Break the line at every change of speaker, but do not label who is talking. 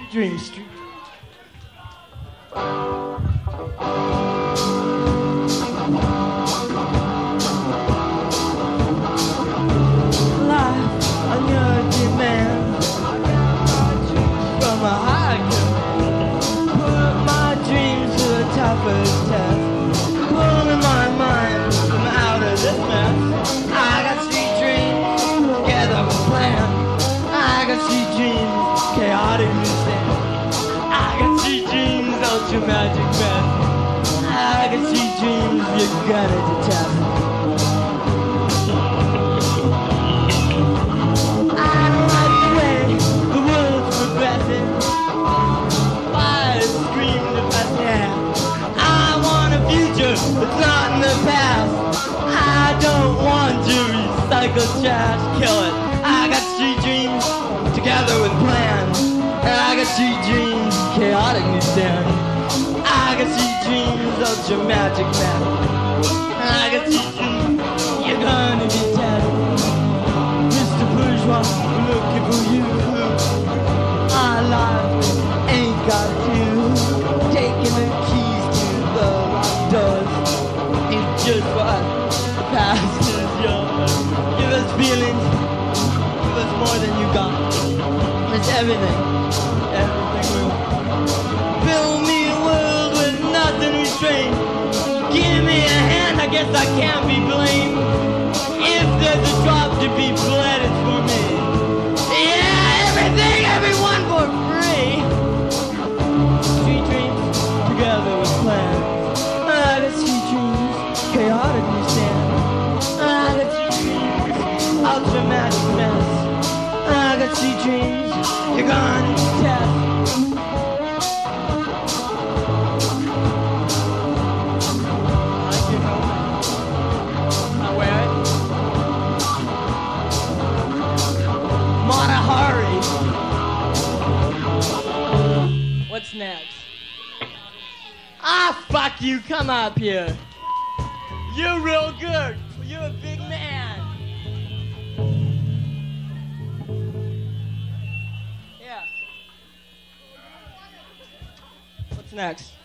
dreams, street. Life on your demand. From a high command. Put my dreams to the toughest test. Pulling my mind from out of this mess. I got street dreams together with plan. I got street dreams, chaotic stand. I got street dreams, ultra magic man. I got street dreams, you're gonna detest. I don't like the way the world's progressing. Fire scream the best yeah. I want a future that's not in the past. I don't want to recycle trash, kill it. I got street dreams together with plans. And I got street dreams, chaotic new stand. I got street dreams, ultra magic man. And I got street dreams, you're gonna be dead. Mr. Bourgeois, looking for you. My life ain't got you. Taking the keys to the locked doors. It's just what the past is yours. Give us feelings, give us more than you got. It's everything, everything we want. Fill me a world with nothing restrained. Give me a hand, I guess I can't be blamed. If there's a drop to be bled, it's for me. Yeah, everything, everyone for free. Street dreams, together with plans. I got street dreams, chaotic we stand. I got street dreams, ultra magic mess. I got street dreams, you're gonna test. Matahari. What's next? Ah, fuck you, come up here. You're real good. You're a big man. Yeah. What's next?